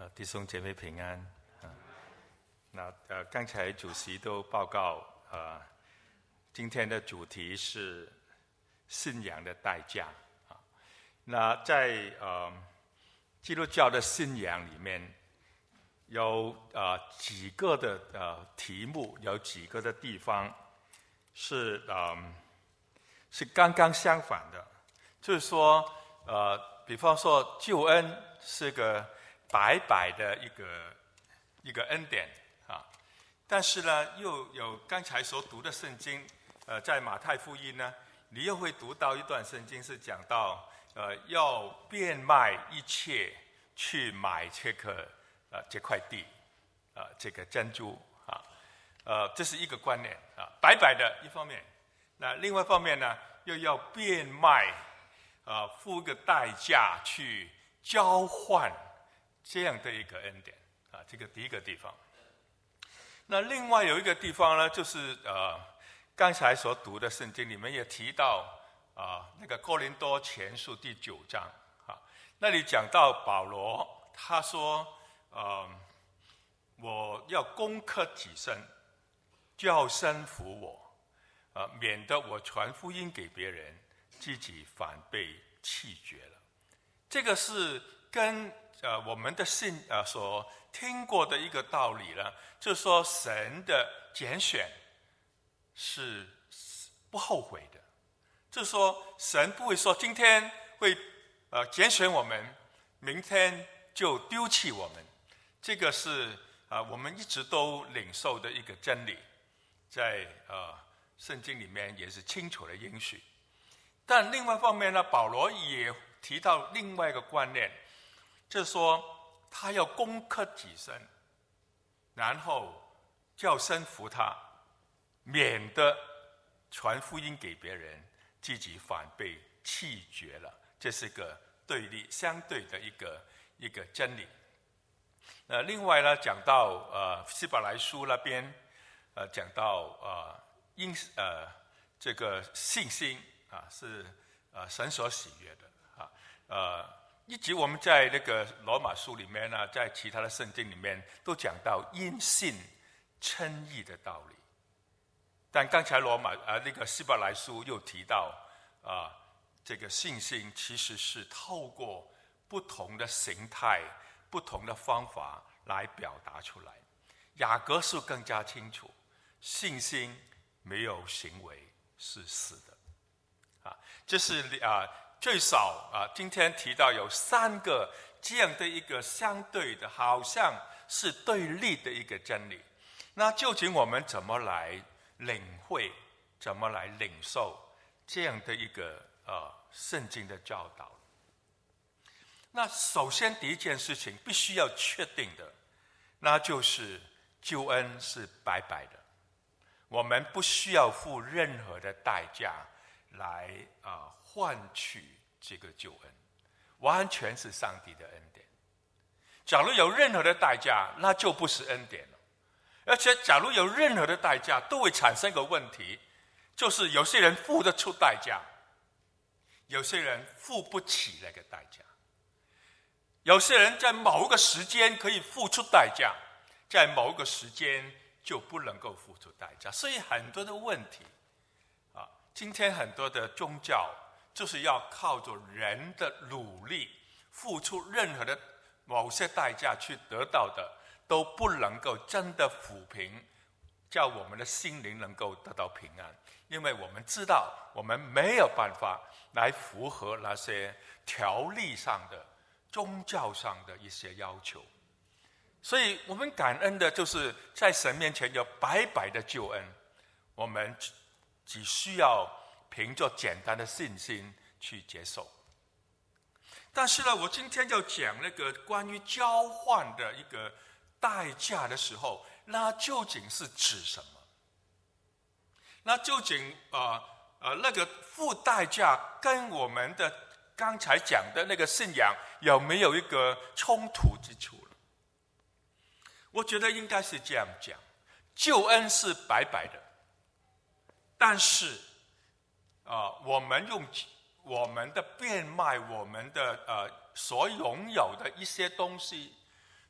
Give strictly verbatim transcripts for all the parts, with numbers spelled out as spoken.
呃，弟兄姐妹平安啊。那呃，刚才主席都报告，呃，今天的主题是信仰的代价啊。那在呃基督教的信仰里面，有呃几个的呃题目，有几个的地方是呃是刚刚相反的，就是说呃，比方说救恩是个白白的一个一个恩典啊，但是呢，又有刚才所读的圣经，呃，在马太福音呢，你又会读到一段圣经是讲到，呃，要变卖一切去买这个呃这块地，啊、呃，这个珍珠啊，呃，这是一个观念啊，白白的一方面，那另外一方面呢，又要变卖，啊、呃，付一个代价去交换。这样的一个恩典啊，这个第一个地方。那另外有一个地方呢，就是呃，刚才所读的圣经里面也提到啊、呃，那个哥林多前书第九章啊，那里讲到保罗他说，呃，我要攻克己身，叫身服我，啊、呃，免得我传福音给别人，自己反被弃绝了。这个是跟呃，我们的信呃所听过的一个道理呢，就是说神的拣选是不后悔的，就是说神不会说今天会呃拣选我们，明天就丢弃我们，这个是啊、呃、我们一直都领受的一个真理，在呃圣经里面也是清楚的应许。但另外一方面呢，保罗也提到另外一个观念。就是说，他要攻克己身，然后叫身服他，免得传福音给别人，自己反被弃绝了。这是个对立、相对的一个一个真理。呃，另外呢，讲到呃希伯来书那边，呃讲到呃因呃这个信心啊是呃神所喜悦的啊呃。以及我们在那个罗马书里面呢，在其他的圣经里面都讲到因信称义的道理，但刚才罗马呃那个希伯来书又提到啊、呃，这个信心其实是透过不同的形态、不同的方法来表达出来。雅各书更加清楚，信心没有行为是死的，啊，这是啊。呃最少啊，今天提到有三个这样的一个相对的，好像是对立的一个真理。那究竟我们怎么来领会，怎么来领受这样的一个呃圣经的教导？那首先第一件事情必须要确定的，那就是救恩是白白的，我们不需要付任何的代价来啊。呃换取这个救恩，完全是上帝的恩典。假如有任何的代价，那就不是恩典了。而且假如有任何的代价，都会产生一个问题，就是有些人付得出代价，有些人付不起那个代价。有些人在某个时间可以付出代价，在某个时间就不能够付出代价。所以很多的问题啊，今天很多的宗教就是要靠着人的努力，付出任何的某些代价去得到的，都不能够真的抚平，叫我们的心灵能够得到平安。因为我们知道，我们没有办法来符合那些条例上的、宗教上的一些要求。所以我们感恩的就是在神面前有白白的救恩，我们只需要凭着简单的信心去接受。但是呢，我今天要讲那个关于交换的一个代价的时候，那究竟是指什么？那究竟呃呃那个付代价跟我们的刚才讲的那个信仰有没有一个冲突之处呢？我觉得应该是这样讲，救恩是白白的，但是啊、呃，我们用我们的变卖，我们的呃所拥有的一些东西，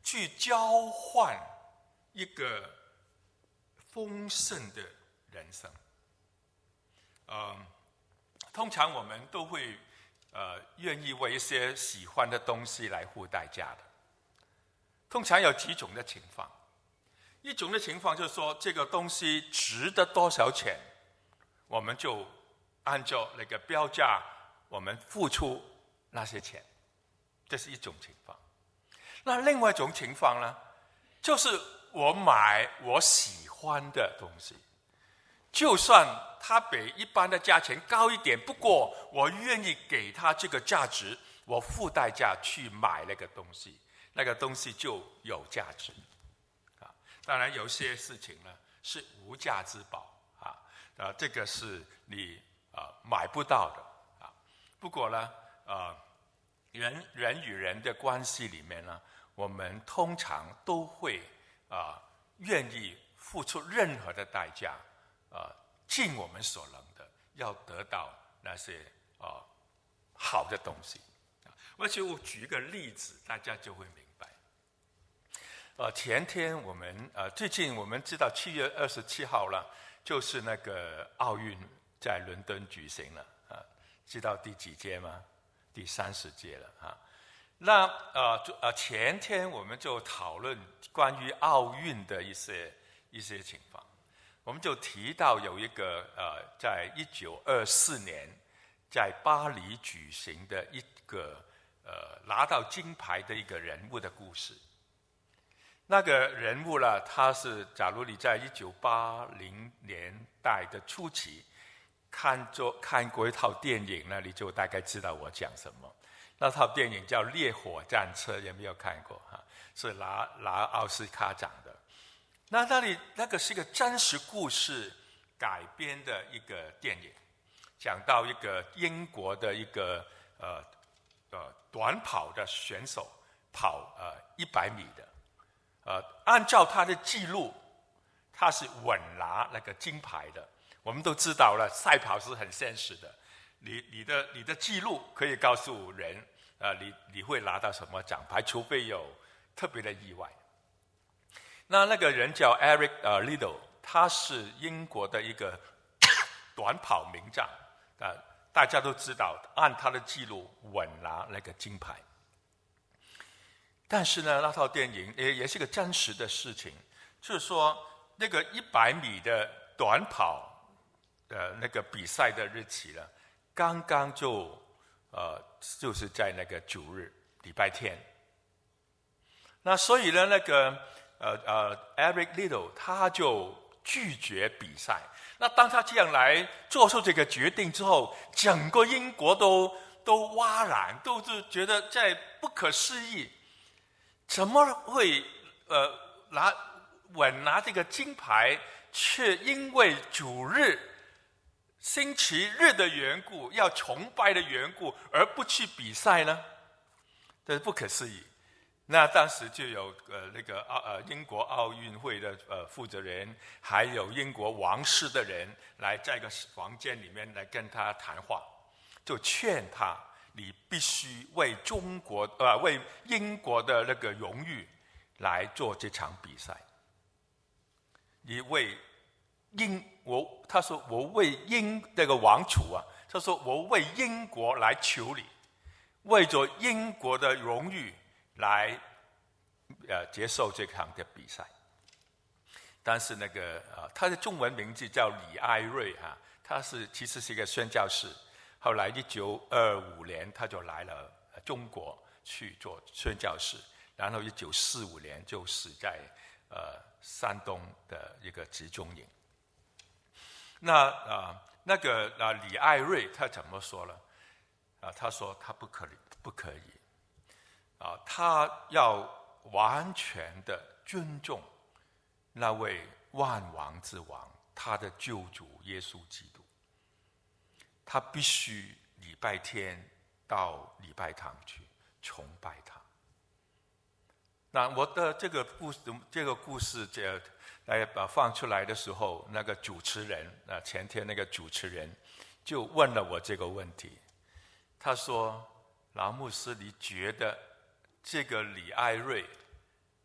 去交换一个丰盛的人生。呃，通常我们都会呃愿意为一些喜欢的东西来付代价的。通常有几种的情况，一种的情况就是说这个东西值得多少钱，我们就按照那个标价，我们付出那些钱，这是一种情况。那另外一种情况呢，就是我买我喜欢的东西，就算它比一般的价钱高一点，不过我愿意给它这个价值，我付代价去买那个东西，那个东西就有价值。啊，当然有些事情呢是无价之宝啊，啊，这个是你啊买不到的啊。不过呢，呃，人人与人的关系里面呢，我们通常都会啊愿意付出任何的代价，啊，尽我们所能的，要得到那些啊好的东西。而且我举一个例子，大家就会明白。呃，前天我们呃最近我们知道七月二十七号了，就是那个奥运在伦敦举行了啊，知道第几届吗？第三十届了啊。那呃呃前天我们就讨论关于奥运的一些一些情况，我们就提到有一个呃在一九二四年在巴黎举行的一个呃拿到金牌的一个人物的故事。那个人物呢，他是假如你在一九八零年代的初期看过看过一套电影呢，你就大概知道我讲什么。那套电影叫《烈火战车》，有没有看过？哈，是拿拿奥斯卡奖的。那那里那个是一个真实故事改编的一个电影，讲到一个英国的一个呃呃短跑的选手跑呃一百米的。呃，按照他的记录，他是稳拿那个金牌的。我们都知道了，赛跑是很现实的，你你的你的记录可以告诉人，呃，你你会拿到什么奖牌，除非有特别的意外。那那个人叫 Eric 呃 Liddell， 他是英国的一个短跑名将，啊、呃，大家都知道，按他的记录稳拿那个金牌。但是呢，那套电影也也是个真实的事情，就是说那个一百米的短跑的那个比赛的日期呢，刚刚就呃就是在那个主日礼拜天。那所以呢，那个呃呃 Eric Liddell 他就拒绝比赛。那当他这样来做出这个决定之后，整个英国都都哗然，都是觉得在不可思议。怎么会呃拿稳拿这个金牌，却因为主日星期日的缘故，要崇拜的缘故，而不去比赛呢？这是不可思议。那当时就有呃那个奥呃英国奥运会的呃负责人，还有英国王室的人来在一个房间里面来跟他谈话，就劝他。你必须为中国呃为英国的那个荣誉来做这场比赛。你为英我他说我为英那个王储啊，他说我为英国来求你，为着英国的荣誉来呃接受这场的比赛。但是那个呃他的中文名字叫李艾瑞哈、啊，他是其实是一个宣教士。后来一九二五年他就来了中国去做宣教士，然后一九四五年就死在呃山东的一个集中营。那啊、呃、那个啊、呃、李艾瑞他怎么说呢？啊、呃、他说他不可以不可以啊、呃、他要完全的尊重那位万王之王，他的救主耶稣基督。他必须礼拜天到礼拜堂去崇拜他。那我的这个故事，这个故事这来把放出来的时候，那个主持人啊，前天那个主持人就问了我这个问题。他说：“老牧师，你觉得这个李艾瑞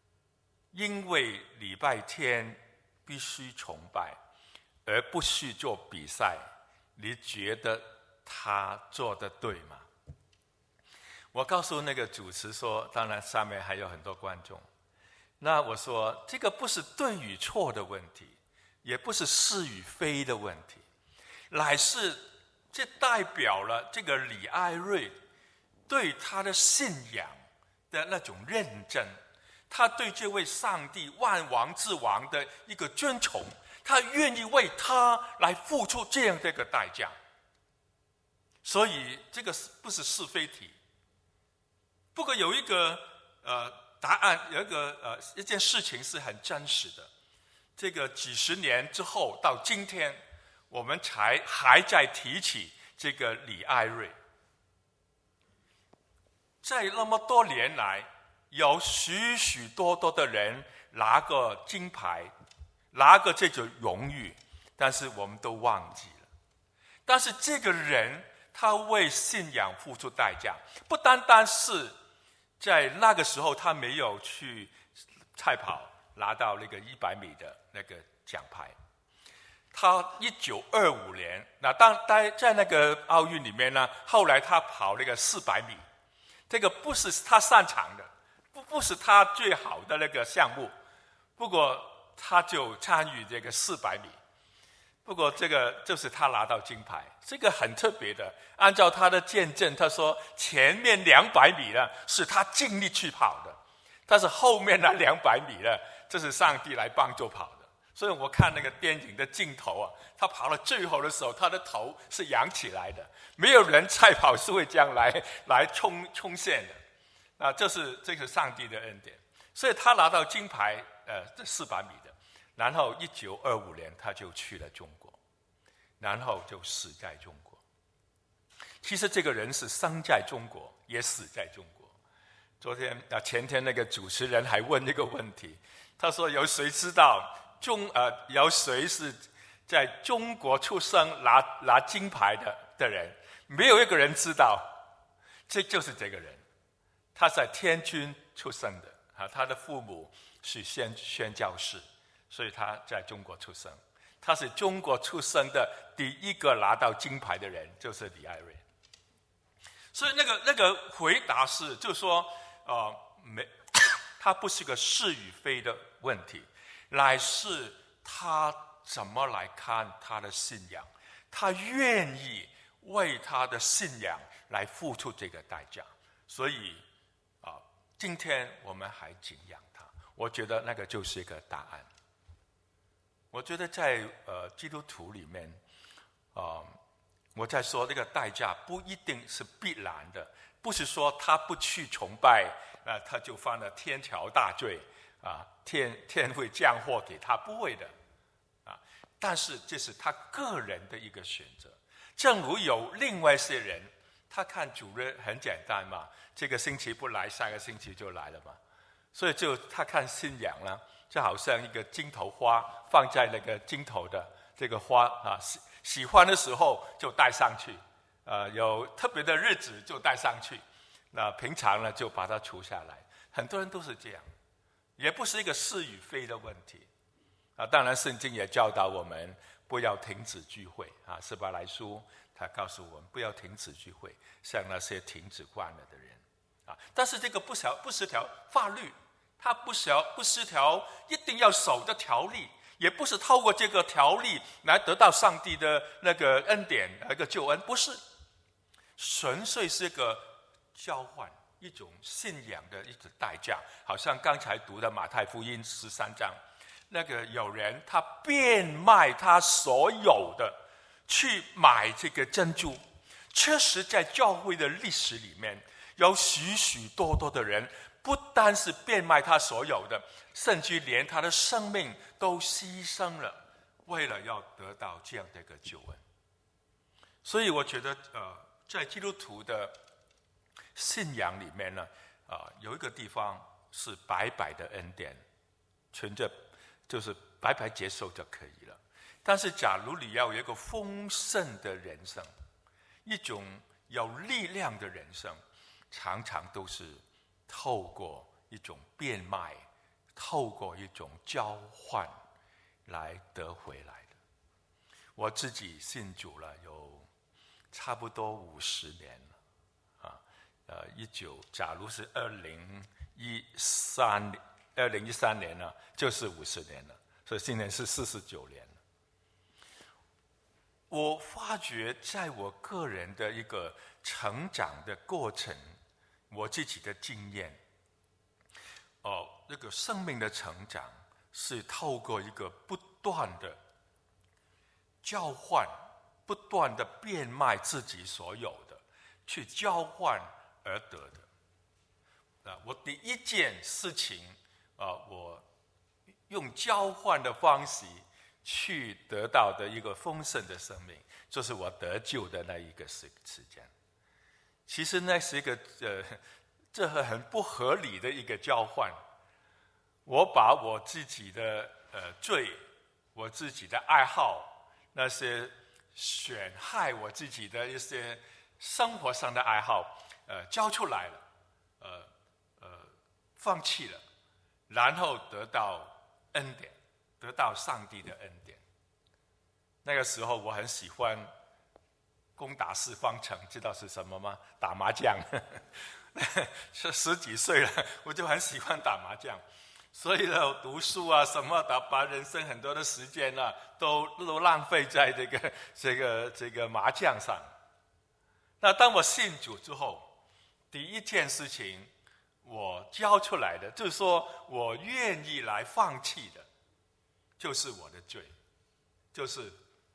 因为礼拜天必须崇拜，而不是做比赛，你觉得他做得对吗？我告诉那个主持说，当然上面还有很多观众，那我说这个不是对与错的问题，也不是是与非的问题，乃是这代表了这个李艾瑞对他的信仰的那种认真，他对这位上帝万王之王的一个尊崇，他愿意为他来付出这样的一个代价。所以这个不是是非题。不过有一个呃答案，有一个呃一件事情是很真实的。这个几十年之后到今天，我们才还在提起这个李艾瑞。在那么多年来，有许许多多的人拿个金牌，拿个这种荣誉，但是我们都忘记了。但是这个人他为信仰付出代价，不单单是在那个时候他没有去赛跑拿到那个一百米的那个奖牌，他一九二五年，那当待在那个奥运里面呢，后来他跑那个四百米，这个不是他擅长的，不不是他最好的那个项目，不过他就参与这个四百米，不过这个就是他拿到金牌，这个很特别的。按照他的见证，他说前面两百米呢是他尽力去跑的，但是后面那两百米呢，这是上帝来帮助跑的。所以我看那个电影的镜头啊，他跑到最后的时候，他的头是扬起来的，没有人赛跑是会这样来来冲冲线的。啊，这是这是上帝的恩典。所以他拿到金牌，呃，这四百米的。然后一九二五年他就去了中国，然后就死在中国。其实这个人是生在中国，也死在中国。昨天啊，前天那个主持人还问这个问题，他说有谁知道中呃有谁是在中国出生拿拿金牌的的人？没有一个人知道，这就是这个人。他在天津出生的啊，他的父母是宣宣教士，所以他在中国出生。他是中国出生的第一个拿到金牌的人，就是李艾瑞。所以那个那个回答是，就是说，呃，没，他不是个是与非的问题，乃是他怎么来看他的信仰，他愿意为他的信仰来付出这个代价。所以啊、呃，今天我们还敬仰他，我觉得那个就是一个答案。我觉得在呃基督徒里面，啊、呃，我在说这个代价不一定是必然的，不是说他不去崇拜，那、呃、他就犯了天条大罪啊，天天会降祸给他，不会的啊。但是这是他个人的一个选择。正如有另外一些人，他看主日很简单嘛，这个星期不来，下个星期就来了嘛，所以就他看信仰呢，就好像一个金头花放在那个金头的这个花啊，喜喜欢的时候就带上去，呃，有特别的日子就带上去，那平常呢就把它除下来。很多人都是这样，也不是一个是与非的问题啊。当然，圣经也教导我们不要停止聚会啊。希伯来书他告诉我们不要停止聚会，像那些停止惯了的人啊。但是这个不条不是条法律。它不是不是条一定要守的条例，也不是透过这个条例来得到上帝的那个恩典、那个救恩，不是，纯粹是一个交换，一种信仰的一种代价。好像刚才读的马太福音十三章，那个有人他变卖他所有的去买这个珍珠，确实在教会的历史里面有许许多多的人。不单是变卖他所有的，甚至连他的生命都牺牲了，为了要得到这样的一个救恩。所以我觉得，呃，在基督徒的信仰里面呢，啊、呃，有一个地方是白白的恩典，存着就是白白接受就可以了。但是，假如你要有一个丰盛的人生，一种有力量的人生，常常都是透过一种变卖透过一种交换来得回来的。我自己信主了有差不多五十年了，啊，呃，一九，假如是二零一三年，二零一三年呢，就是五十年了，所以今年是四十九年了。我发觉，在我个人的一个成长的过程，我自己的经验，哦，那个生命的成长是透过一个不断的交换，不断的变卖自己所有的，去交换而得的。啊，我第一件事情啊，我用交换的方式去得到的一个丰盛的生命，就是我得救的那一个时时间。其实那是一个呃，这很不合理的一个交换。我把我自己的呃罪，我自己的爱好，那些损害我自己的一些生活上的爱好，呃，交出来了，呃呃，放弃了，然后得到恩典，得到上帝的恩典。那个时候我很喜欢攻打四方城，知道是什么吗？打麻将。是十几岁了，我就很喜欢打麻将，所以呢，读书啊什么的，把人生很多的时间啊，都都浪费在这个这个这个麻将上。那当我信主之后，第一件事情我交出来的，就是说我愿意来放弃的，就是我的罪，就是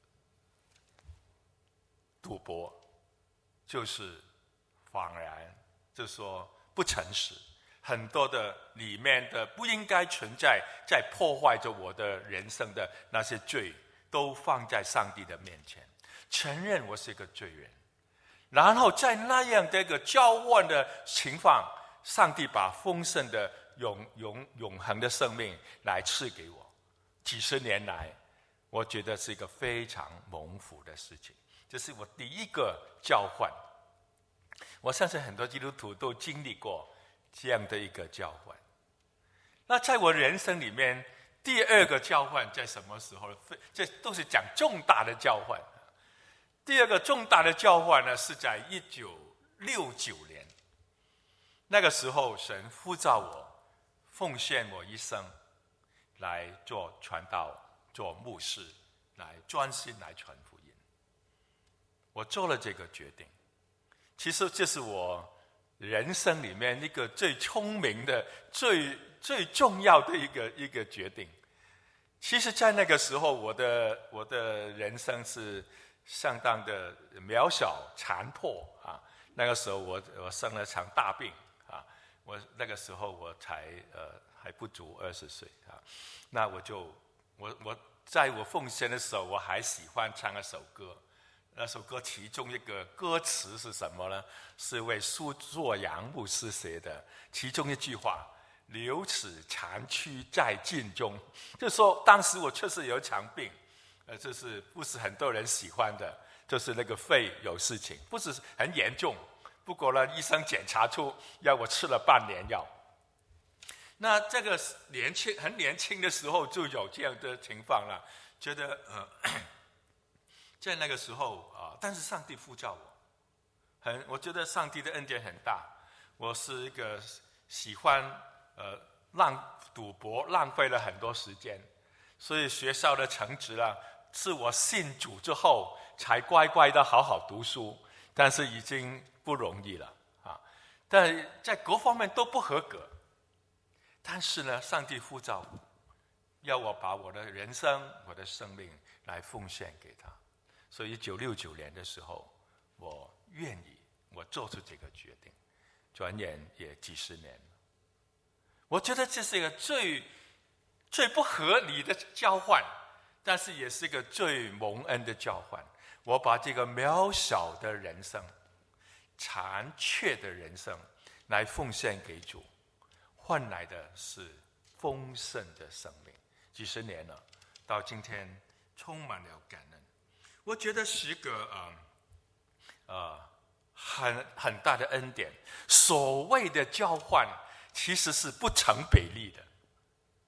赌博，就是谎言，就是说不诚实，很多的里面的不应该存在，在破坏着我的人生的那些罪，都放在上帝的面前，承认我是一个罪人，然后在那样的一个交换的情况，上帝把丰盛的永永永恒的生命来赐给我。几十年来，我觉得是一个非常蒙福的事情，这是我第一个交换。我相信很多基督徒都经历过这样的一个交换。那在我人生里面，第二个交换在什么时候？这都是讲重大的交换。第二个重大的交换呢，是在一九六九年。那个时候，神呼召我，奉献我一生，来做传道、做牧师，来专心来传福音。我做了这个决定。其实这是我人生里面一个最聪明的、最最重要的一个一个决定。其实，在那个时候，我的我的人生是相当的渺小、残破啊。那个时候我，我我生了场大病啊。我那个时候我才呃还不足二十岁啊。那我就我我在我奉献的时候，我还喜欢唱一首歌。那首歌其中一个歌词是什么呢？是为苏作阳牧师写的，其中一句话：“留此残躯在镜中。”就是说，当时我确实有一场病，呃，这是不是很多人喜欢的？就是那个肺有事情，不是很严重。不过呢，医生检查出要我吃了半年药。那这个年轻很年轻的时候就有这样的情况了，觉得呃。在那个时候啊，但是上帝呼召我，很，我觉得上帝的恩典很大。我是一个喜欢呃浪赌博，浪费了很多时间，所以学校的成绩啊，是我信主之后才乖乖的好好读书，但是已经不容易了啊。但在各方面都不合格，但是呢，上帝呼召我，要我把我的人生、我的生命来奉献给他。所以一九六九年的时候，我愿意，我做出这个决定，转眼也几十年了。我觉得这是一个最最不合理的交换，但是也是一个最蒙恩的交换。我把这个渺小的人生、残缺的人生来奉献给主，换来的是丰盛的生命。几十年了，到今天充满了感恩。我觉得是个呃呃很很大的恩典。所谓的交换，其实是不成比例的。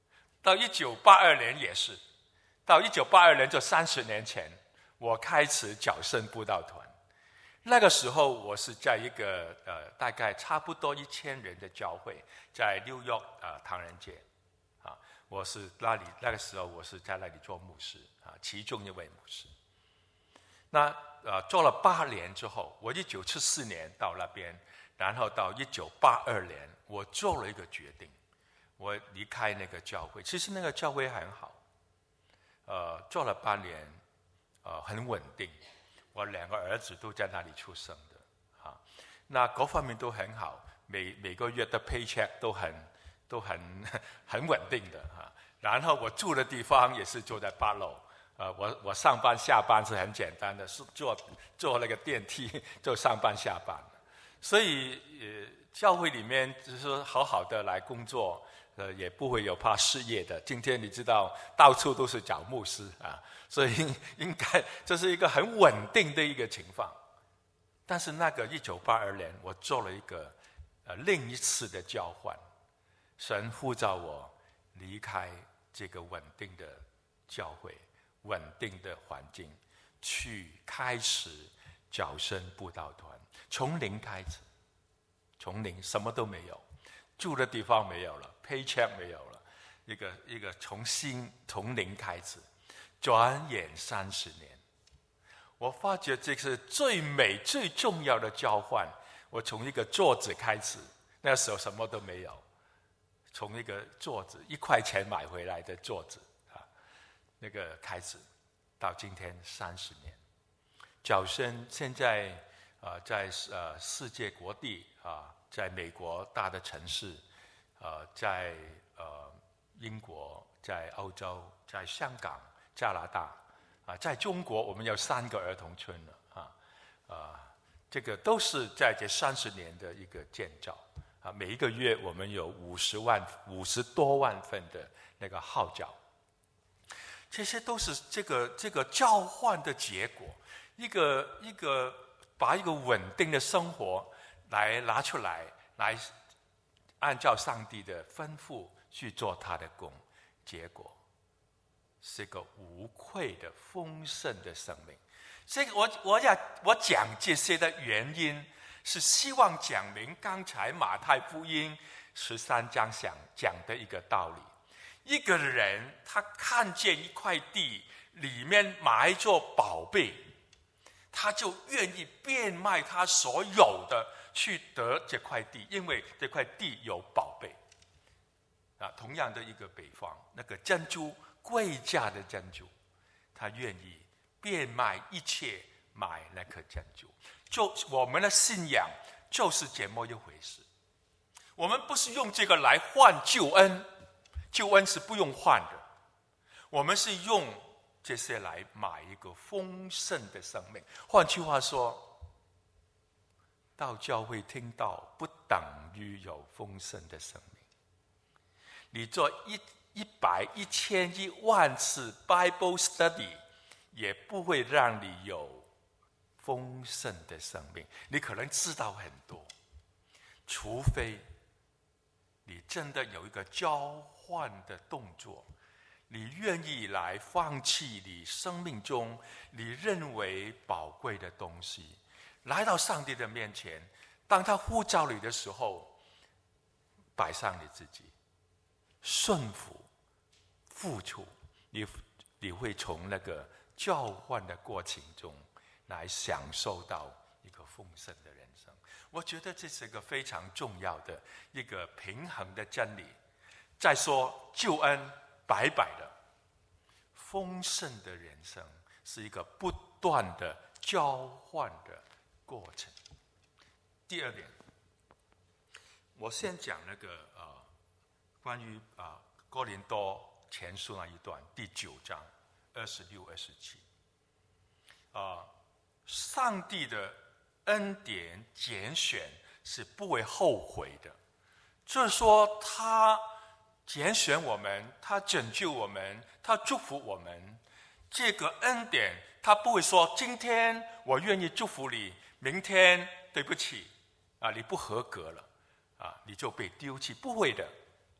到一九八二年也是，到一九八二年就三十年前，我开始角声布道团。那个时候我是在一个呃大概差不多一千人的教会，在纽约呃唐人街，啊，我是那里那个时候我是在那里做牧师啊，其中一位牧师。那呃做了八年之后，我一九七四年到那边，然后到一九八二年，我做了一个决定，我离开那个教会。其实那个教会很好，呃，做了八年，呃，很稳定。我两个儿子都在那里出生的，啊，那各方面都很好，每每个月的 paycheck 都很都很很稳定的啊。然后我住的地方也是住在八楼，呃，我我上班下班是很简单的，是坐坐那个电梯就上班下班。所以呃，教会里面就是说好好的来工作，呃，也不会有怕失业的。今天你知道到处都是找牧师啊。所以应该这是一个很稳定的一个情况，但是那个一九八二年，我做了一个呃另一次的交换，神呼召我离开这个稳定的教会、稳定的环境，去开始角声布道团，从零开始，从零什么都没有，住的地方没有了 ，paycheck 没有了，一个一个重新从零开始。转眼三十年，我发觉这是最美最重要的交换。我从一个桌子开始，那时候什么都没有，从一个桌子一块钱买回来的桌子啊，那个开始，到今天三十年，角声现在啊、呃、在呃世界各地啊，在美国大的城市，呃，在呃英国，在欧洲，在香港。加拿大啊，在中国我们有三个儿童村了啊，啊，这个都是在这三十年的一个建造啊。每一个月我们有五十万、五十多万份的那个号角，这些都是这个这个交换的结果。一个一个把一个稳定的生活来拿出来，来按照上帝的吩咐去做他的工，结果。是个无愧的丰盛的生命。这个我我要我讲这些的原因，是希望讲明刚才马太福音十三章讲讲的一个道理。一个人他看见一块地里面埋着宝贝，他就愿意变卖他所有的去得这块地，因为这块地有宝贝。啊，同样的一个北方，那个珍珠。贵价的珍珠，他愿意变卖一切买那颗珍珠。就我们的信仰就是这么一回事。我们不是用这个来换救恩，救恩是不用换的。我们是用这些来买一个丰盛的生命。换句话说，到教会听到不等于有丰盛的生命。你做一一百、一千、一万次 Bible Study， 也不会让你有丰盛的生命。你可能知道很多，除非你真的有一个交换的动作，你愿意来放弃你生命中你认为宝贵的东西，来到上帝的面前，当他呼召你的时候，摆上你自己，顺服。付出，你你会从那个交换的过程中来享受到一个丰盛的人生。我觉得这是一个非常重要的一个平衡的真理。再说救恩白白的，丰盛的人生是一个不断的交换的过程。第二点，我先讲那个呃，关于啊、呃、哥林多。前书那一段第九章二十六、二十七，啊，上帝的恩典拣选是不会后悔的，就是说他拣选我们，他拯救我们，他祝福我们。这个恩典，他不会说今天我愿意祝福你，明天对不起啊，你不合格了啊，你就被丢弃，不会的啊。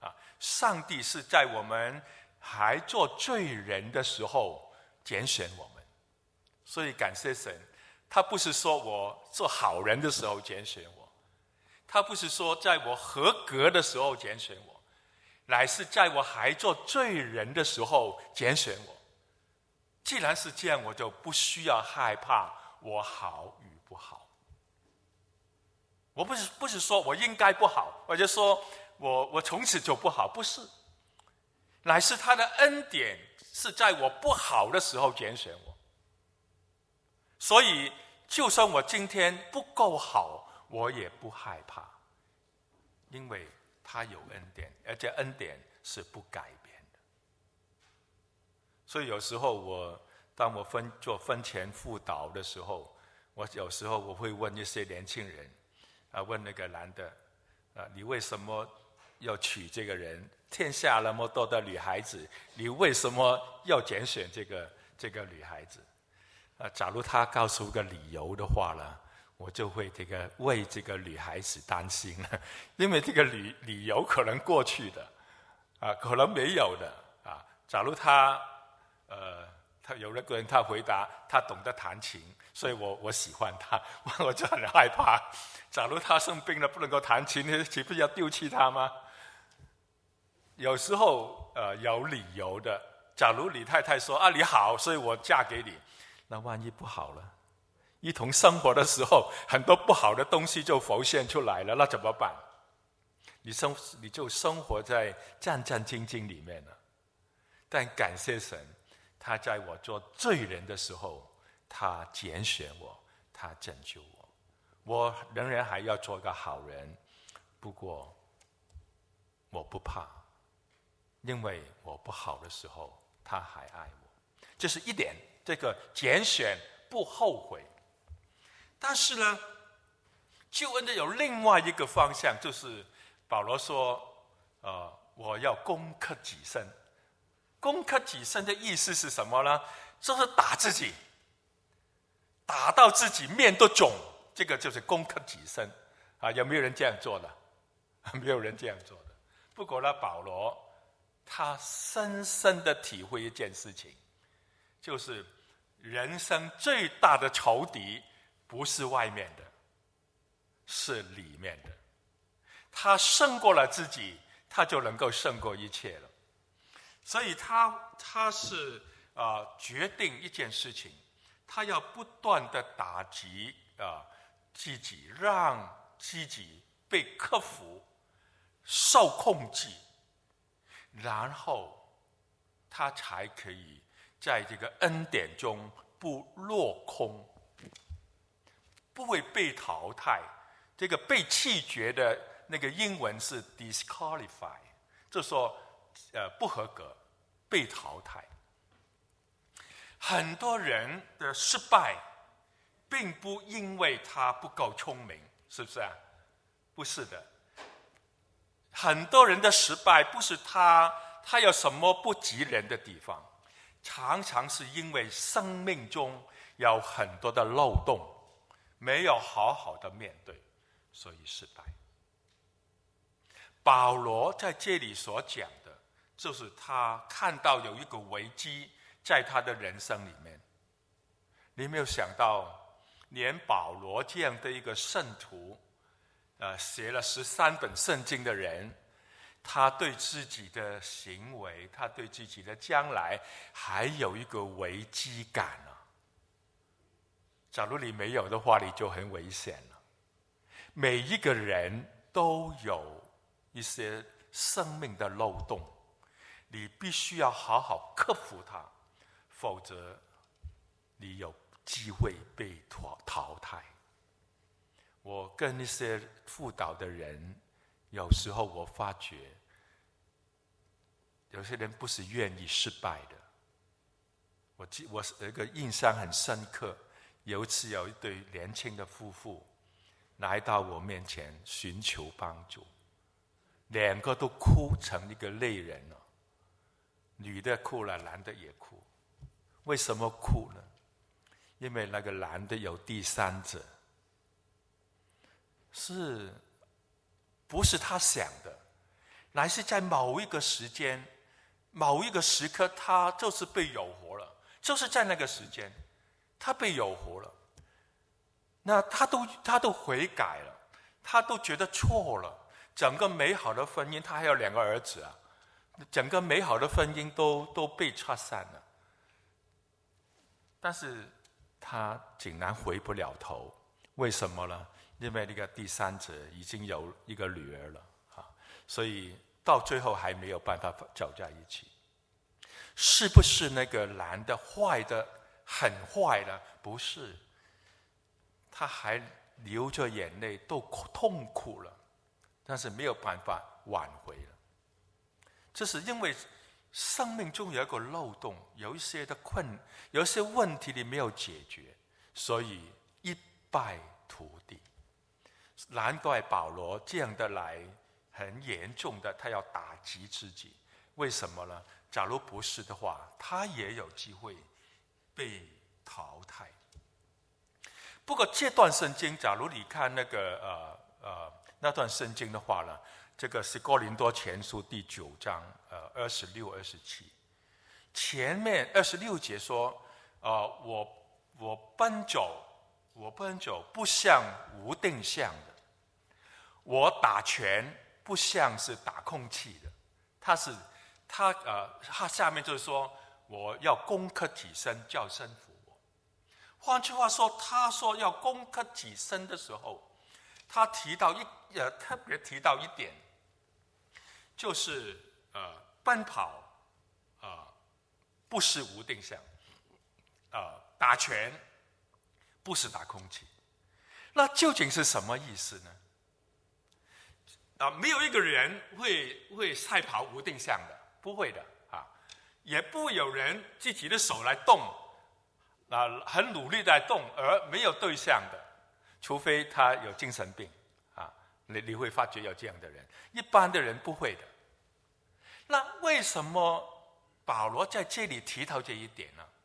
上帝是在我们还做罪人的时候拣选我们。所以感谢神，他不是说我做好人的时候拣选我，他不是说在我合格的时候拣选我，乃是在我还做罪人的时候拣选我。既然是这样，我就不需要害怕我好与不好。我不是不是说我应该不好，或者说我我从此就不好，不是，乃是他的恩典是在我不好的时候拣选我。所以就算我今天不够好，我也不害怕，因为他有恩典，而且恩典是不改变的。所以有时候我当我分做婚前辅导的时候，我有时候我会问一些年轻人啊，问那个男的啊，你为什么要娶这个人？天下那么多的女孩子，你为什么要拣选这个这个女孩子？啊，假如他告诉个理由的话呢，我就会这个为这个女孩子担心了，因为这个理理由可能过去的，啊，可能没有的啊。假如他呃，他有那个人他回答他懂得弹琴，所以我我喜欢他，我就很害怕。假如他生病了不能够弹琴，你岂不是要丢弃他吗？有时候呃有理由的，假如李太太说啊你好，所以我嫁给你。那万一不好了，一同生活的时候，很多不好的东西就浮现出来了，那怎么办？你生你就生活在战战兢兢里面了。但感谢神，他在我做罪人的时候，他拣选我，他拯救我。我仍然还要做个好人，不过我不怕，因为我不好的时候，他还爱我。这是一点。这个拣选不后悔。但是呢，救恩的有另外一个方向，就是保罗说呃，我要攻克己身。攻克己身的意思是什么呢？就是打自己，打到自己面都肿，这个就是攻克己身啊。有没有人这样做的？没有人这样做的。不过呢，保罗他深深的体会一件事情，就是人生最大的仇敌不是外面的，是里面的。他胜过了自己，他就能够胜过一切了。所以他他是啊、呃、决定一件事情，他要不断的打击啊、呃、自己，让自己被克服、受控制，然后他才可以在这个恩典中不落空，不会被淘汰。这个被弃绝的那个英文是 disqualify， 就是说呃不合格，被淘汰。很多人的失败并不因为他不够聪明，是不是啊？不是的。很多人的失败不是他他有什么不及人的地方，常常是因为生命中有很多的漏洞，没有好好的面对，所以失败。保罗在这里所讲的，就是他看到有一个危机在他的人生里面。你有没有想到，连保罗这样的一个圣徒，呃，写了十三本圣经的人，他对自己的行为，他对自己的将来，还有一个危机感啊。假如你没有的话，你就很危险了。每一个人都有一些生命的漏洞，你必须要好好克服它，否则你有机会被淘汰。我跟一些辅导的人，有时候我发觉，有些人不是愿意失败的。我记我有一个印象很深刻，有一次有一对年轻的夫妇来到我面前寻求帮助，两个都哭成一个泪人了，女的哭了，男的也哭。为什么哭呢？因为那个男的有第三者，是不是他想的？ 乃是在某一个时间、某一个时刻，他就是被诱惑了，就是在那个时间，他被诱惑了。那他都他都悔改了，他都觉得错了。整个美好的婚姻，他还有两个儿子啊，整个美好的婚姻都都被拆散了。但是他竟然回不了头，为什么呢？因为那个第三者已经有一个女儿了啊，所以到最后还没有办法走在一起。是不是那个男的坏的很坏的？不是，他还流着眼泪，都痛苦了，但是没有办法挽回了。这是因为生命中有一个漏洞，有一些的困，有一些问题你没有解决，所以一败涂地。难怪保罗这样的来很严重的，他要打击自己。为什么呢？假如不是的话，他也有机会被淘汰。不过这段圣经，假如你看那个呃呃那段圣经的话呢，这个是哥林多前书第九章呃二十六、二十七，前面二十六节说，呃我我奔走，我奔走不像无定向的，我打拳不像是打空气的，他是他呃他下面就是说，我要攻克己身，叫身服我。换句话说，他说要攻克己身的时候，他提到一呃特别提到一点，就是呃奔跑呃不是无定向，呃打拳不是打空气。那究竟是什么意思呢？啊，没有一个人会会赛跑无定向的，不会的啊，也不会有人自己的手来动，啊，很努力在动而没有对象的，除非他有精神病啊，你你会发觉有这样的人，一般的人不会的。那为什么保罗在这里提到这一点呢？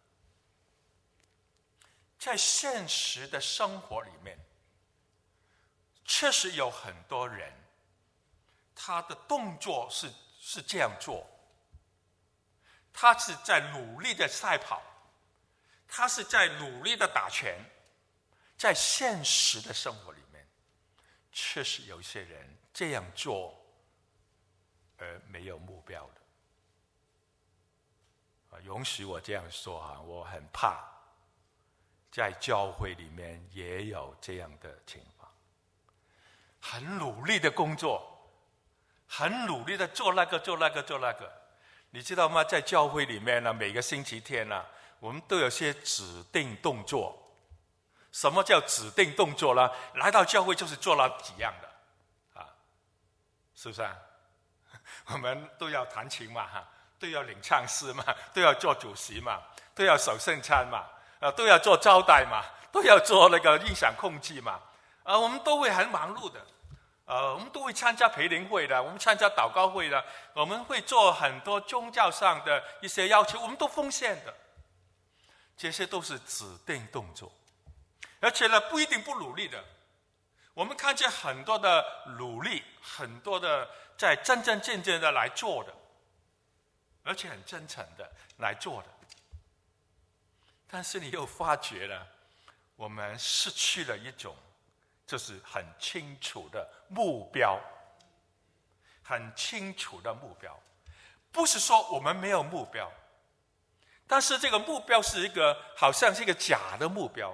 在现实的生活里面，确实有很多人，他的动作是是这样做，他是在努力的赛跑，他是在努力的打拳。在现实的生活里面，确实有些人这样做而没有目标的。啊，容许我这样说啊，我很怕在教会里面也有这样的情况，很努力的工作，很努力的做那个做那个做那个。你知道吗？在教会里面呢，每个星期天呢，我们都有些指定动作。什么叫指定动作呢？来到教会就是做那几样的，啊，是不是啊？我们都要弹琴嘛，哈，都要领唱诗嘛，都要做主席嘛，都要守圣餐嘛，啊，都要做招待嘛，都要做那个音响控制嘛，啊，我们都会很忙碌的，呃，我们都会参加培灵会的，我们参加祷告会的，我们会做很多宗教上的一些要求，我们都奉献的，这些都是指定动作。而且呢，不一定不努力的。我们看见很多的努力，很多的在真真正正的来做的，而且很真诚的来做的。但是你又发觉了，我们失去了一种，就是很清楚的目标，很清楚的目标。不是说我们没有目标，但是这个目标是一个好像是一个假的目标。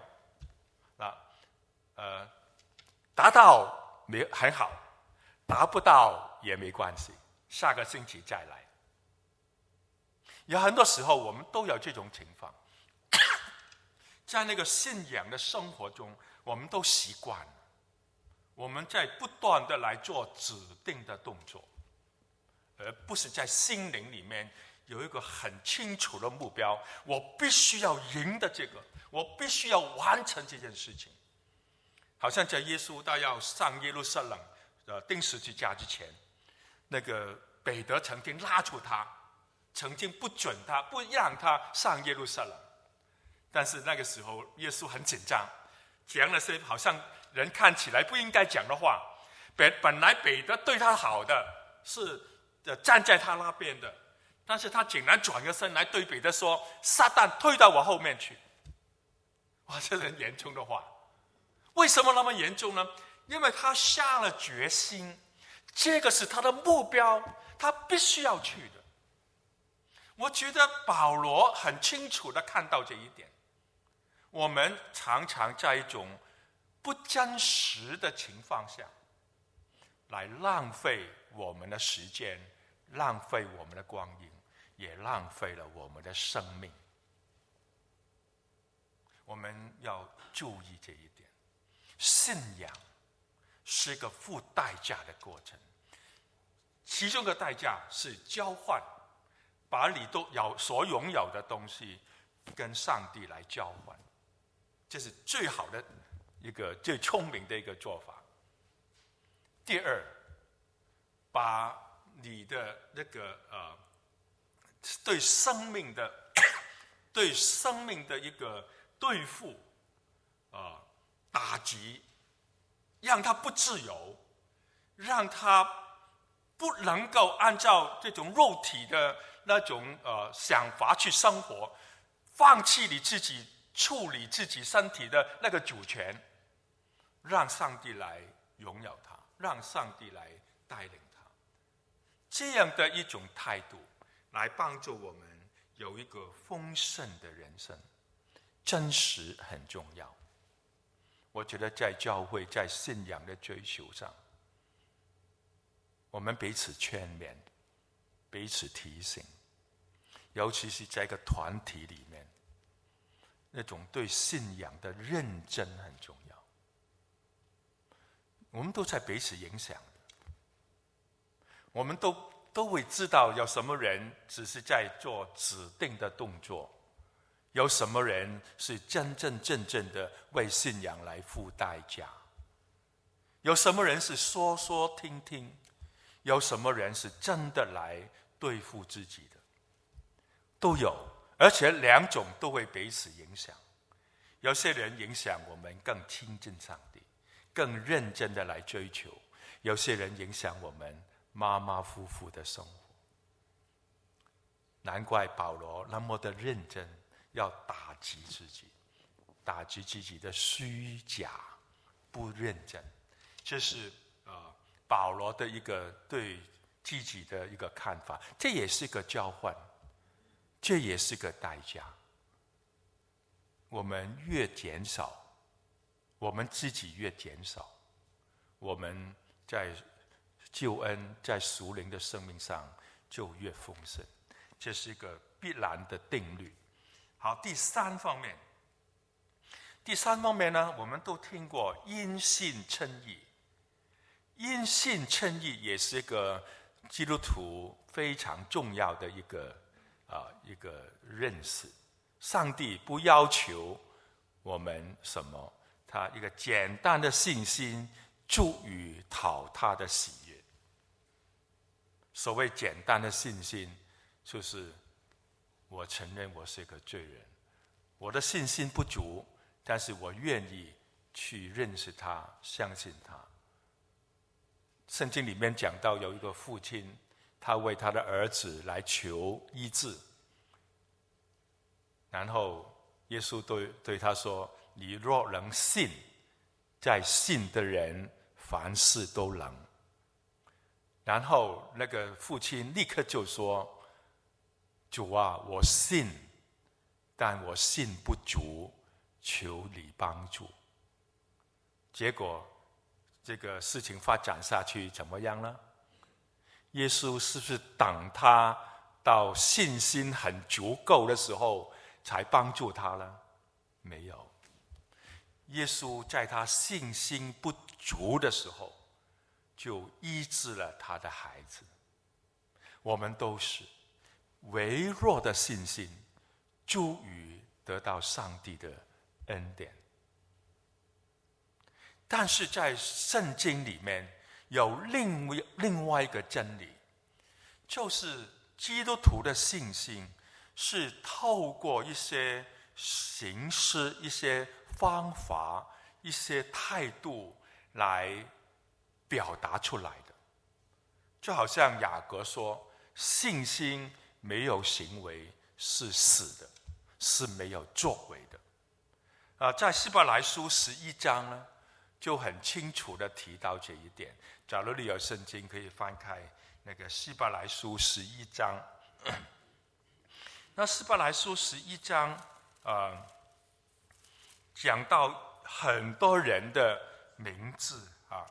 呃，达到没很好，达不到也没关系，下个星期再来。有很多时候我们都有这种情况，在那个信仰的生活中，我们都习惯了，我们在不断的来做指定的动作，而不是在心灵里面有一个很清楚的目标，我必须要赢的这个，我必须要完成这件事情。好像在耶稣到要上耶路撒冷呃钉十字架之前，那个彼得曾经拉住他，曾经不准他不让他上耶路撒冷。但是那个时候耶稣很紧张，讲了些好像人看起来不应该讲的话。本本来彼得对他好的是站在他那边的，但是他竟然转个身来对彼得说：“撒旦，退到我后面去。”哇，这很严重的话。为什么那么严重呢？因为他下了决心，这个是他的目标，他必须要去的。我觉得保罗很清楚的看到这一点。我们常常在一种不真实的情况下，来浪费我们的时间，浪费我们的光阴，也浪费了我们的生命。我们要注意这一点。信仰是一个付代价的过程，其中的代价是交换，把你都有所拥有的东西跟上帝来交换，这是最好的一个最聪明的一个做法。第二，把你的那个呃对生命的对生命的一个对付啊、呃、打击，让他不自由，让他不能够按照这种肉体的那种呃想法去生活，放弃你自己处理自己身体的那个主权，让上帝来拥有它，让上帝来带领它。这样的一种态度来帮助我们有一个丰盛的人生。真实很重要。我觉得在教会，在信仰的追求上，我们彼此劝勉，彼此提醒，尤其是在一个团体里面，那种对信仰的认真很重要。我们都在彼此影响，我们都都会知道有什么人只是在做指定的动作，有什么人是真真正正的为信仰来付代价，有什么人是说说听听，有什么人是真的来对付自己的，都有，而且两种都会彼此影响。有些人影响我们更亲近上帝，更认真的来追求；有些人影响我们马马虎虎的生活。难怪保罗那么的认真，要打击自己，打击自己的虚假、不认真。这是呃保罗的一个对自己的一个看法，这也是个交换，这也是个代价。我们越减少，我们自己越减少，我们在救恩、在属灵的生命上就越丰盛，这是一个必然的定律。好，第三方面，第三方面呢，我们都听过因信称义。因信称义也是一个基督徒非常重要的一个啊、呃、一个认识。上帝不要求我们什么，他一个简单的信心足以讨他的喜悦。所谓简单的信心，就是我承认我是一个罪人，我的信心不足，但是我愿意去认识他，相信他。圣经里面讲到有一个父亲，他为他的儿子来求医治，然后耶稣对对他说：“你若能信，在信的人凡事都能。”然后那个父亲立刻就说：“主啊，我信，但我信不足，求你帮助。”结果这个事情发展下去怎么样呢？耶稣是不是等他到信心很足够的时候才帮助他呢？没有。耶稣在他信心不足的时候就医治了他的孩子。我们都是微弱的信心足以得到上帝的恩典。但是在圣经里面有另外另外一个真理，就是基督徒的信心是透过一些形式、一些方法、一些态度来表达出来的。 就好像雅各说，信心没有行为是死的，是没有作为的。啊，在希伯来书十一章呢，就很清楚的提到这一点。假如你有圣经，可以翻开那个希伯来书十一章。那希伯来书十一章啊、呃，讲到很多人的名字啊。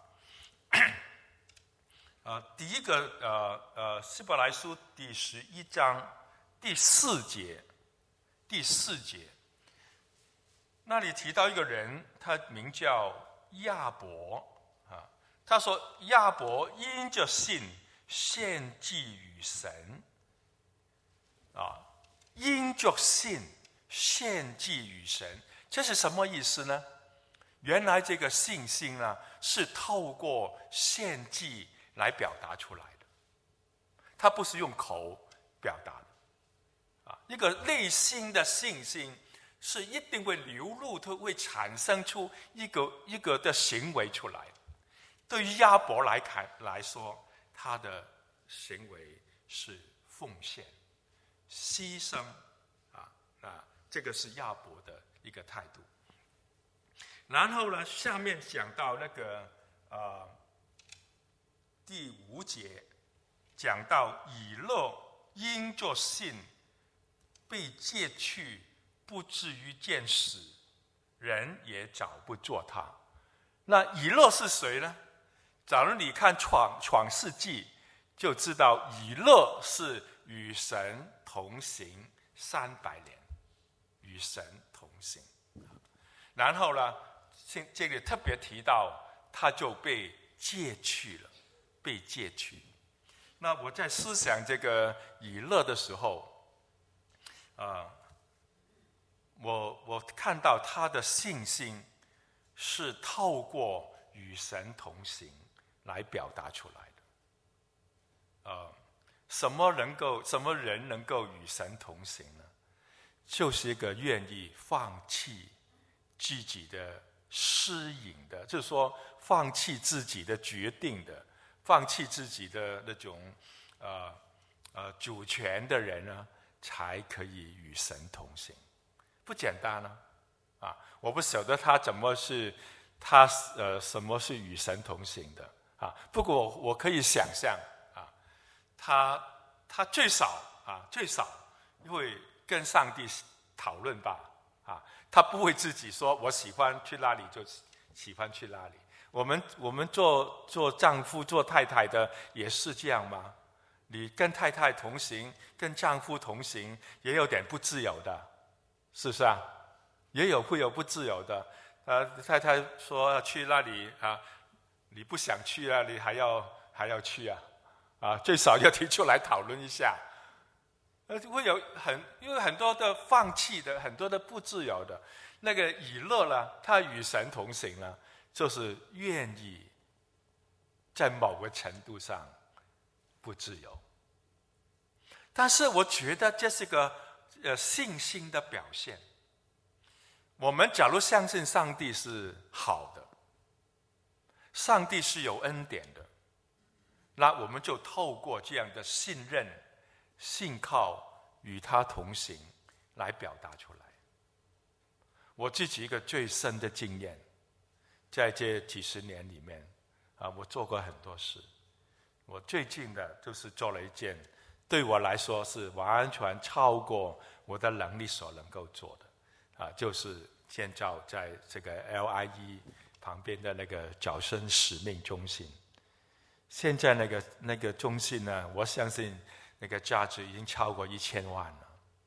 呃，第一个呃呃，希伯来书第十一章第四节，第四节，那里提到一个人，他名叫亚伯啊。他说亚伯因着信献祭于神啊，因着信献祭于神，这是什么意思呢？原来这个信心呢，是透过献祭来表达出来的，它不是用口表达的啊。一个内心的信心是一定会流露，它会产生出一个一个的行为出来。对于亚伯来看来说，他的行为是奉献、牺牲啊啊，这个是亚伯的一个态度。然后呢，下面讲到那个呃第五节，讲到以勒因着信被借去，不至于见死，人也找不着他。那以勒是谁呢？假如你看创创世纪，就知道以勒是与神同行三百年，与神同行。然后呢，这里特别提到，他就被借去了，被借去。那我在思想这个以勒的时候，啊、呃，我我看到他的信心是透过与神同行来表达出来的。呃，什么能够什么人能够与神同行呢？就是一个愿意放弃自己的私隐的，就是说放弃自己的决定的，放弃自己的那种呃呃主权的人呢，才可以与神同行。不简单呢、啊，啊，我不晓得他怎么是他呃什么是与神同行的啊。不过我可以想象啊，他他最少啊最少会跟上帝讨论吧啊。他不会自己说我喜欢去哪里就喜欢去哪里。我们我们做做丈夫做太太的也是这样吗？你跟太太同行，跟丈夫同行，也有点不自由的，是不是啊？也有会有不自由的。呃，太太说要去那里啊，你不想去啊，你还要还要去啊，啊，最少要提出来讨论一下。呃，会有很因为很多的放弃的，很多的不自由的。那个以勒呢，他与神同行呢，就是愿意在某个程度上不自由。但是我觉得这是个呃信心的表现。我们假如相信上帝是好的，上帝是有恩典的，那我们就透过这样的信任、信靠与他同行来表达出来。我自己一个最深的经验，在这几十年里面啊，我做过很多事。我最近的就是做了一件对我来说是完全超过我的能力所能够做的啊，就是建造在这个 L I E 旁边的那个角生使命中心。现在那个那个中心呢，我相信那个价值已经超过一千万了。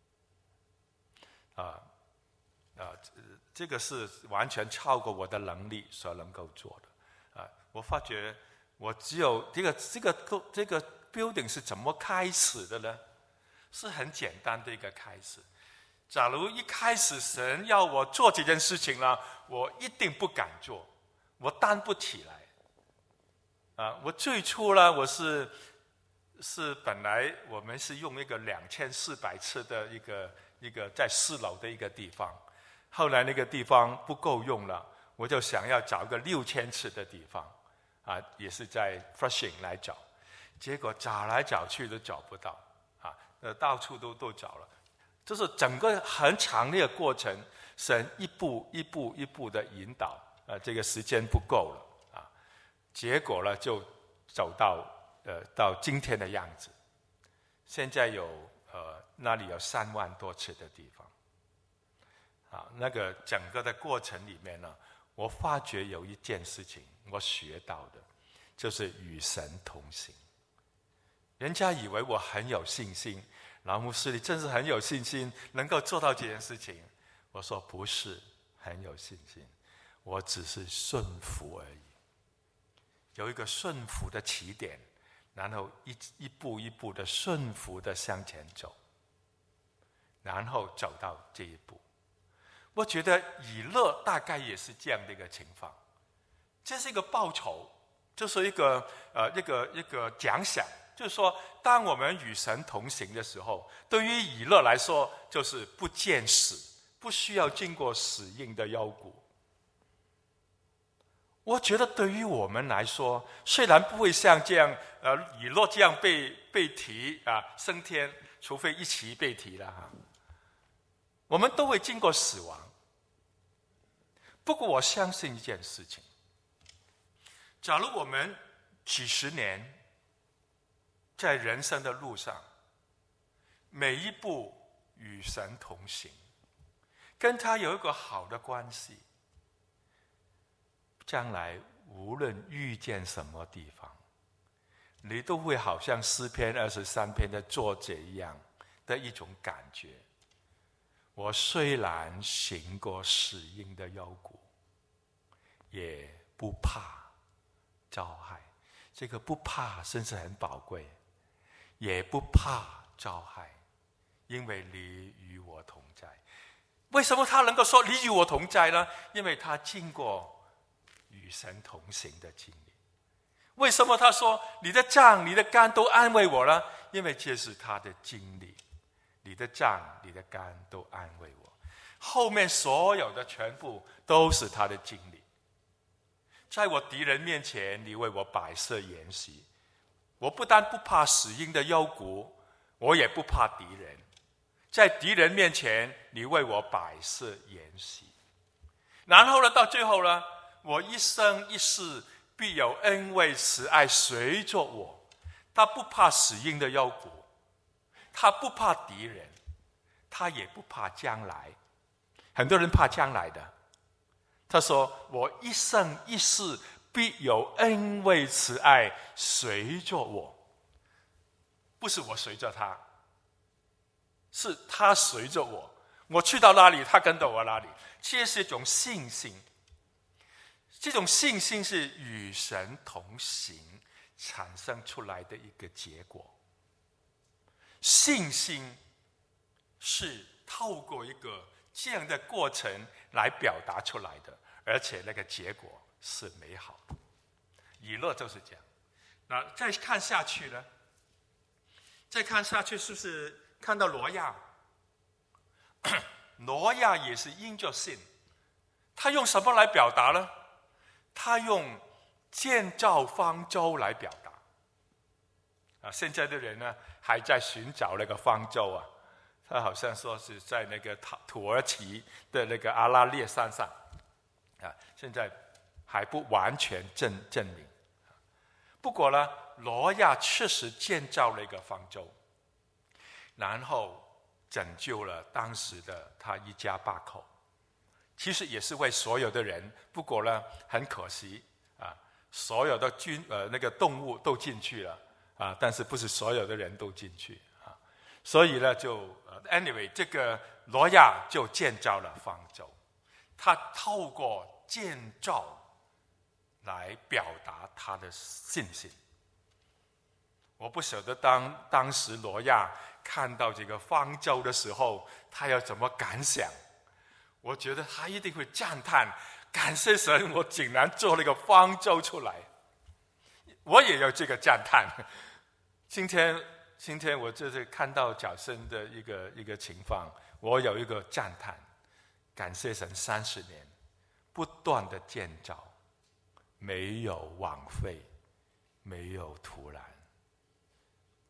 啊啊，这个是完全超过我的能力所能够做的。啊，我发觉我只有这个这个这个 building 是怎么开始的呢？是很简单的一个开始。假如一开始神要我做这件事情呢，我一定不敢做，我担不起来。啊，我最初呢，我是是本来我们是用一个两千四百尺的一个一个在四楼的一个地方，后来那个地方不够用了，我就想要找一个六千尺的地方，啊，也是在 Flushing 来找。 结果找来找去都找不到啊，呃，到处都都找了，就是整个很长的过程，神一步一步一步的引导，啊，这个时间不够了啊，结果呢就走到呃到今天的样子，现在有呃那里有三万多尺的地方，啊，那个整个的过程里面呢，我发觉有一件事情我学到的，就是与神同行。人家以为我很有信心，老牧师你真是很有信心能够做到这件事情。我说不是很有信心，我只是顺服而已，有一个顺服的起点，然后一一步一步的顺服的向前走，然后走到这一步。我觉得以勒大概也是这样的一个情况，这是一个报酬，就是一个呃一个一个奖赏，就是说当我们与神同行的时候，对于以勒来说就是不见死，不需要经过死荫的幽谷。我觉得对于我们来说，虽然不会像这样呃以勒这样被被提啊升天，除非一起被提了哈，我们都会经过死亡。不过我相信一件事情，假如我们几十年在人生的路上，每一步与神同行，跟他有一个好的关系，将来无论遇见什么地方，你都会好像诗篇二十三篇的作者一样的一种感觉。我虽然行过死荫的幽谷，也不怕遭害。这个不怕甚至很宝贵，也不怕遭害，因为你与我同在。为什么他能够说你与我同在呢？因为他经过与神同行的经历。为什么他说你的杖你的竿都安慰我呢？因为这是他的经历，你的杖你的竿都安慰我。后面所有的全部都是他的经历。在我敌人面前，你为我摆设筵席。我不但不怕死荫的幽谷，我也不怕敌人。在敌人面前，你为我摆设筵席。然后呢，到最后呢，我一生一世必有恩惠慈爱随着我。他不怕死荫的幽谷，他不怕敌人，他也不怕将来。很多人怕将来的，他说我一生一世必有恩惠慈爱随着我。不是我随着他，是他随着我，我去到哪里他跟着我哪里。这是一种信心，这种信心是与神同行产生出来的一个结果。信心是透过一个这样的过程来表达出来的，而且那个结果是美好的。以勒就是这样。那再看下去呢？再看下去，是不是看到挪亚？挪亚也是因着信，他用什么来表达呢？他用建造方舟来表达。啊，现在的人呢，还在寻找那个方舟啊。他好像说是在那个土耳其的那个阿拉列山上，啊，现在还不完全证证明。不过呢，挪亚确实建造了一个方舟，然后拯救了当时的他一家八口。其实也是为所有的人，不过呢，很可惜啊，所有的军呃那个动物都进去了啊，但是不是所有的人都进去。所以呢，就 anyway， 这个挪亚就建造了方舟，他透过建造来表达他的信心。我不晓得当当时挪亚看到这个方舟的时候，他有怎么感想？我觉得他一定会赞叹，感谢神，我竟然做了一个方舟出来。我也有这个赞叹。今天。今天我就是看到角生的一个一个情况，我有一个赞叹，感谢神三十年不断的建造，没有枉费，没有徒然。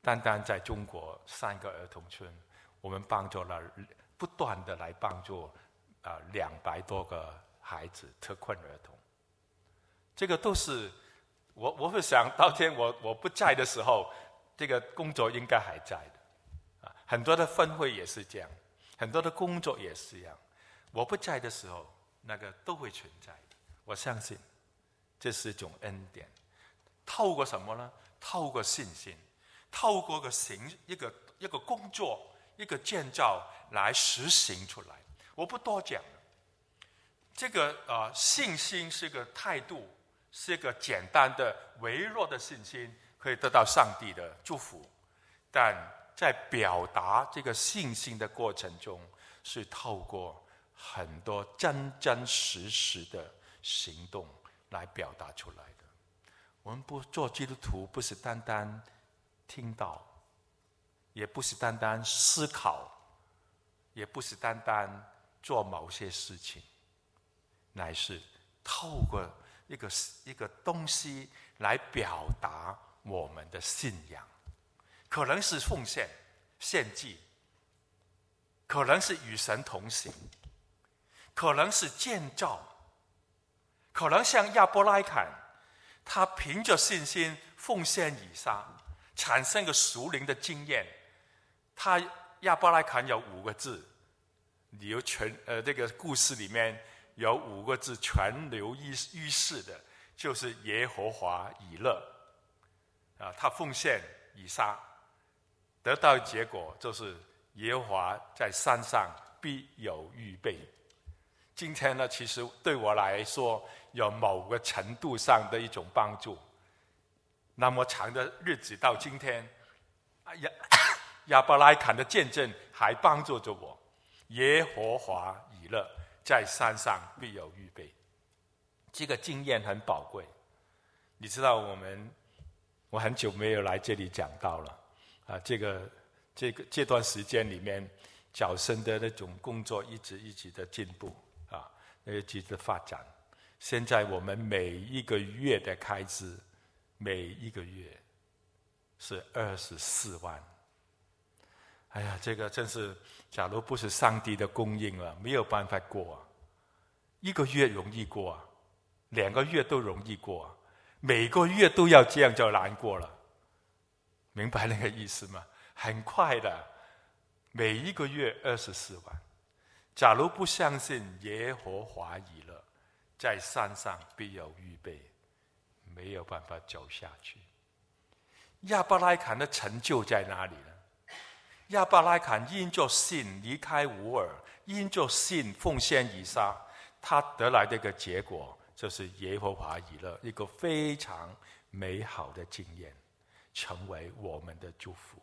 单单在中国三个儿童村，我们帮助了不断的来帮助啊两百多个孩子特困儿童。这个都是我我会想到天我我不在的时候，这个工作应该还在的啊。很多的分会也是这样，很多的工作也是这样。我不在的时候，那个都会存在的。我相信这是一种恩典。透过什么呢？透过信心，透过个行一个一个工作，一个建造来实行出来。我不多讲了。这个呃信心是个态度，是一个简单的微弱的信心，可以得到上帝的祝福。但在表达这个信心的过程中，是透过很多真真实实的行动来表达出来的。我们不做基督徒，不是单单听到，也不是单单思考，也不是单单做某些事情，乃是透过一个一个东西来表达我们的信仰。可能是奉献、献祭，可能是与神同行，可能是建造，可能像亚伯拉罕，他凭着信心奉献以撒，产生个属灵的经验。他亚伯拉罕有五个字，有全呃这个故事里面有五个字全流于于世的，就是耶和华以勒啊，他奉献以撒，得到结果就是耶和华在山上必有预备。今天呢，其实对我来说有某个程度上的一种帮助。那么长的日子到今天，亚亚伯拉罕的见证还帮助着我。耶和华以勒在山上必有预备，这个经验很宝贵。你知道我们，我很久没有来这里讲道了啊，这个这个这段时间里面，角声的那种工作一直一直的进步啊，一直的发展。现在我们每一个月的开支，每一个月是二十四万。哎呀，这个真是，假如不是上帝的供应了，没有办法过啊。一个月容易过啊，两个月都容易过啊，每个月都要这样就难过了。明白那个意思吗？很快的，每一个月二十四万。假如不相信耶和华以勒在山上必有预备，没有办法走下去。亚伯拉罕的成就在哪里呢？亚伯拉罕因着信离开乌尔，因着信奉献以撒，他得来的一个结果就是耶和华以勒一个非常美好的经验，成为我们的祝福。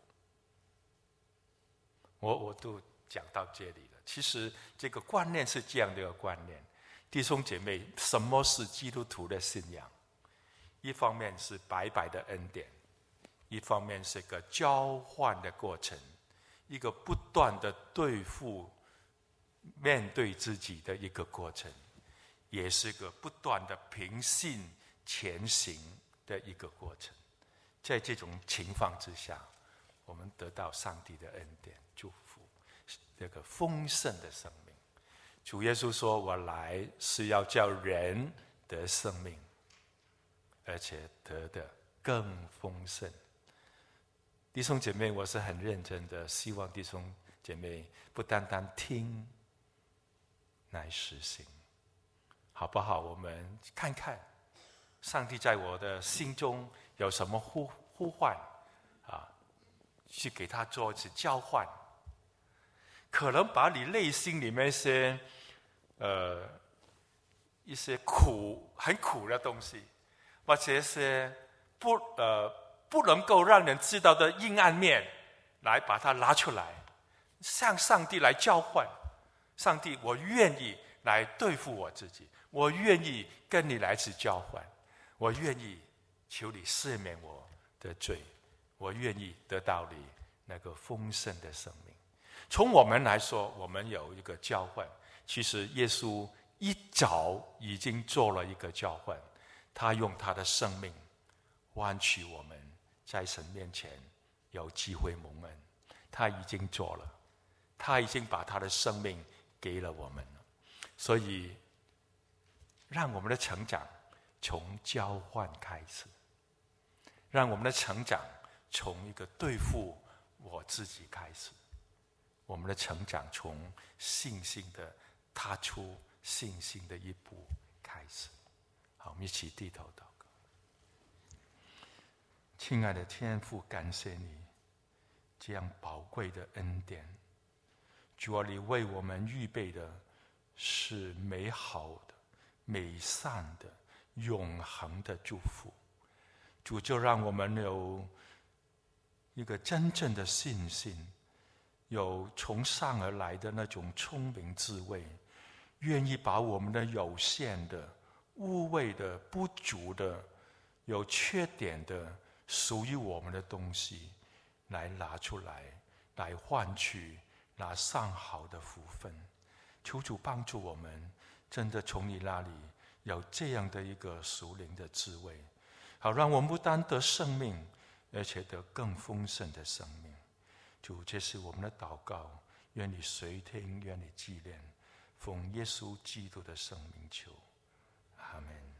我我都讲到这里了。其实这个观念是这样的一个观念，弟兄姐妹，什么是基督徒的信仰？一方面是白白的恩典，一方面是个交换的过程，一个不断的对付、面对自己的一个过程，也是个不断的凭信前行的一个过程。在这种情况之下，我们得到上帝的恩典祝福，这个丰盛的生命。主耶稣说，我来是要叫人得生命，而且得的更丰盛。弟兄姐妹，我是很认真的，希望弟兄姐妹不单单听，来实行，好不好？我们看看上帝在我的心中有什么呼呼唤啊，去给他做一次交换。可能把你内心里面一些呃一些苦很苦的东西，或者一些不呃。不能够让人知道的阴暗面，来把它拿出来，向上帝来交换。上帝，我愿意来对付我自己，我愿意跟你来次交换，我愿意求你赦免我的罪，我愿意得到你那个丰盛的生命。从我们来说，我们有一个交换。其实耶稣一早已经做了一个交换，他用他的生命换取我们在神面前有机会蒙恩。他已经做了，他已经把他的生命给了我们了。所以让我们的成长从交换开始，让我们的成长从一个对付我自己开始，我们的成长从信心的踏出信心的一步开始。好，我们一起低头祷告。亲爱的天父，感谢你这样宝贵的恩典。主啊，你为我们预备的是美好的、美善的、永恒的祝福。主，就让我们有一个真正的信心，有从上而来的那种聪明智慧，愿意把我们的有限的、污秽的、不足的、有缺点的、属于我们的东西来拿出来，来换取那上好的福分。求主帮助我们，真的从你那里有这样的一个属灵的智慧，好让我们不单得生命，而且得更丰盛的生命。主，这是我们的祷告，愿你垂听，愿你纪念，奉耶稣基督的圣名求，阿们。